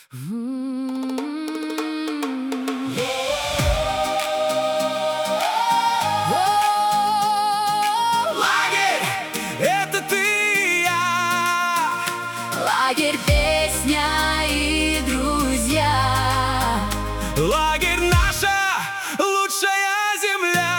Лагерь, это ты и я. Лагерь, песня и друзья. Лагерь — наша лучшая земля.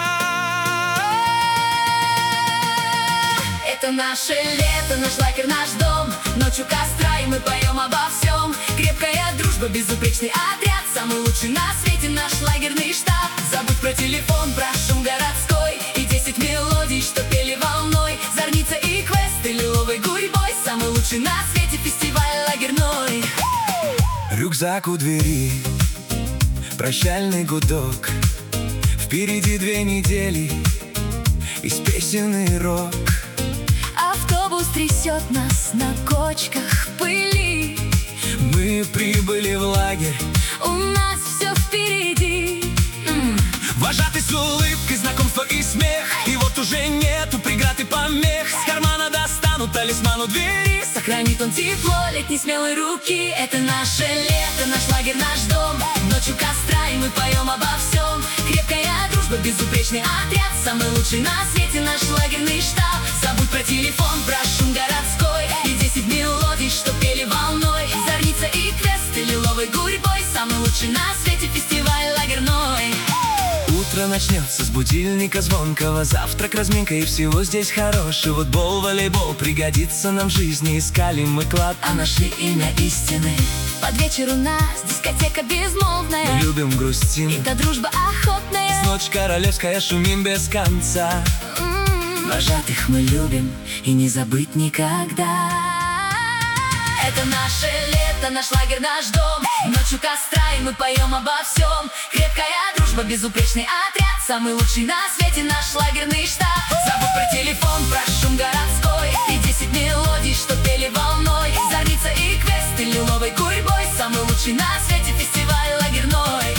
Это наше лето, наш лагерь, наш дом. Ночью костра, и мы поем обо всем. Крепкая дружба, безупречный отряд. Самый лучший на свете наш лагерный штаб. Забудь про телефон, про шум городской и 10 мелодий, что пели волной. Зорница и квесты лиловой гурьбой. Самый лучший на свете фестиваль лагерной. Рюкзак у двери, прощальный гудок. Впереди 2 недели из песен и рок. Автобус трясет нас на кочках пыли. Мы прибыли в лагерь. У нас все впереди. Вожатый с улыбкой, знакомство и смех. И вот уже нету преград и помех. С кармана достанут талисман у двери. Сохранит он тепло летней смелой руки. Это наше лето, наш лагерь, наш дом. Ночью костра, и мы поем обо всем. Крепкая дружба, безупречный отряд. Самый лучший на свете наш лагерный штаб. Забудь про телефон, про шум городской и 10 мелодий, что пели волной. Зорница и квесты лиловой гурьбой. Самый лучший на свете фестиваль лагерной. Утро начнется с будильника звонкого. Завтрак, разминка и всего здесь хорошего. Футбол, волейбол пригодится нам в жизни. Искали мы клад, А нашли имя истины. Под вечер у нас дискотека безмолвная. мы любим, грустим. И та дружба охотная. Ночь королевская, шумим без конца. Вожатых мы любим и не забыть никогда. Это наше лето, наш лагерь, наш дом. Ночью костра, и мы поем обо всем. Крепкая дружба, безупречный отряд. Самый лучший на свете наш лагерный штаб. Забудь про телефон, про шум городской и 10 мелодий, что пели волной. Зорница и квесты лиловой гурьбой. Самый лучший на свете фестиваль лагерной.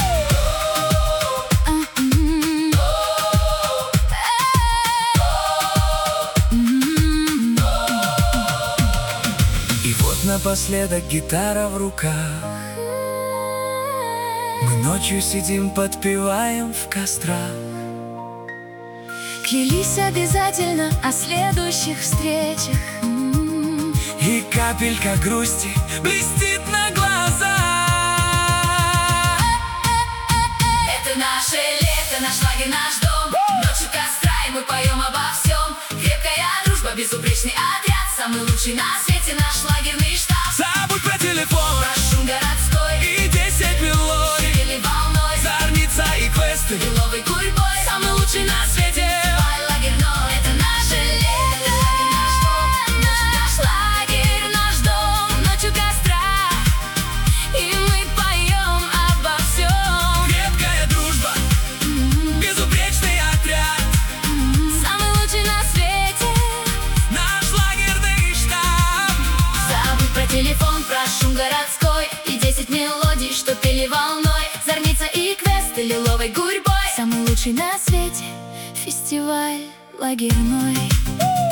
И вот напоследок гитара в руках. Мы ночью сидим, подпеваем в кострах. Клялись обязательно о следующих встречах. И капелька грусти блестит на глазах. Это наше лето, наш лагерь, наш дом. Ночью костра, и мы поем обо всем. Крепкая дружба, безупречный отряд. Самый лучший на свете наш лагерный штаб. Забудь про телефон, Про шум городской и 10 мелодий. пели волной. Зорница и квесты Лиловой гурьбой. Самый лучший на свете фестиваль лагерной. Это наше лето, наш дом. Наш лагерь, наш дом. Ночью костра, и мы поем обо всем. крепкая дружба, безупречный отряд. Самый лучший на свете. Наш лагерный штаб. Забудь про телефон, про шум городской и 10 мелодий, что пели волной. Зорница и квесты лиловой гурьбой. Самый лучший на свете фестиваль лагерной.